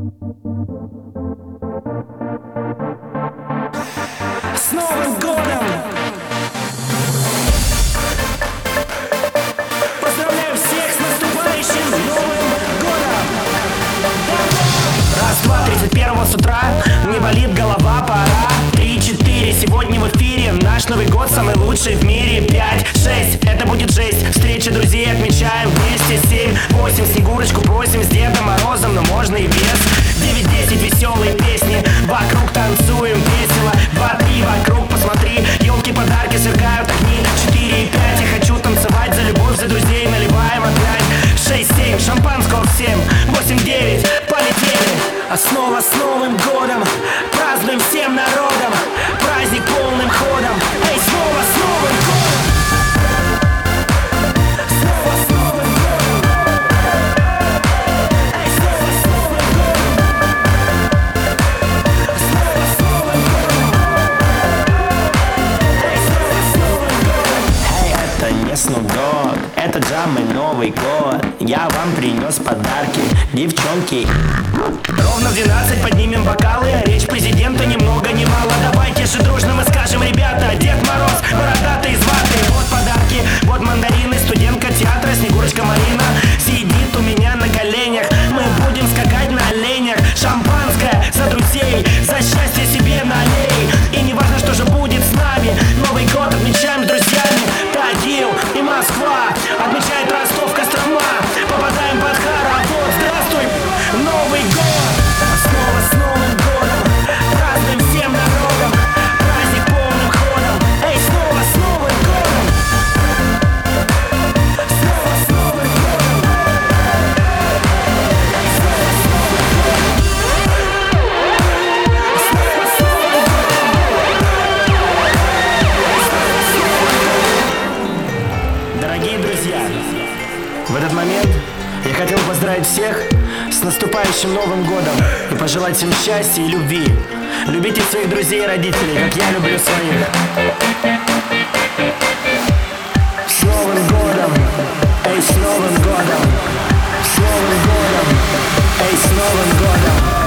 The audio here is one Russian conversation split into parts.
С Новым годом! Поздравляю всех с наступающим Новым годом! Раз, два, 31 с утра, мне болит голова, пора. 3, 4, сегодня в эфире наш Новый год самый лучший в мире. 5, 6, это будет жесть. Встреча друзей отмечаем вместе. 7, 8, Снегурочку просим с Дедом Морозом, но можно и без. 9, 10, веселые песни, вокруг танцуем весело. 2, 3, вокруг посмотри, елки, подарки сверкают огни. 4 и 5, я хочу танцевать за любовь, за друзей, наливаем опять. 6, 7, шампанского всем. 8, 9, полетели. А снова с Новым годом празднуем всем народом, праздник полным ходом. Эй, снова с Новым годом! Снова с Новым годом! Эй, снова с Новым годом! Снова с Новым годом! Эй, снова с Новым годом! Эй, это не Snoop Dogg, это Джам и Новый год. Я вам принес подарки, девчонки. Ровно в 12 поднимем бокалы, речь президента ни много ни мало. Давайте же дружно мы скажем, ребята, Дед Мороз, бородатый из ваты. Вот подарки, вот мандарины, студентка театра Снегурочка Марина сидит у меня на коленях. Мы будем скакать на оленях. Шампанское за друзей, за счастье себе налей. И не важно, что же будет с нами, Новый год отмечаем с друзьями. Тагил и Москва, отмечает Ростов, Кострома. Попадаем под хоровод, здравствуй, Новый год! А снова с Новым годом празднуем всем народом, праздник полным ходом. Эй, снова с Новым годом! Снова с Новым годом! Эй, снова с Новым годом! Снова с Новым годом! Дорогие друзья, в этот момент я хотел поздравить всех с наступающим Новым годом и пожелать всем счастья и любви. Любите своих друзей и родителей, как я люблю своих. С Новым годом! Эй, с Новым годом! С Новым годом! Эй, с Новым годом!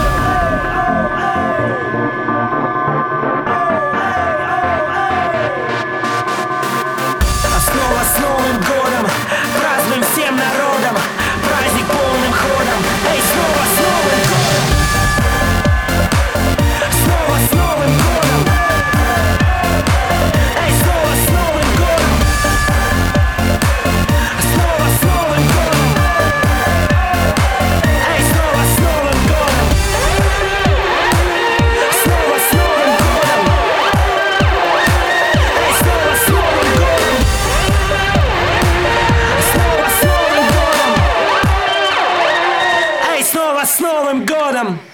А снова с Новым годом празднуем всем народом, праздник полным ходом. Эй, снова с Новым годом! Снова с Новым годом! Эй, снова с Новым годом! Снова с Новым годом! Эй, снова с Новым годом! Снова с Новым годом! Эй, снова с Новым годом! Снова с Новым годом! Эй, снова с Новым годом!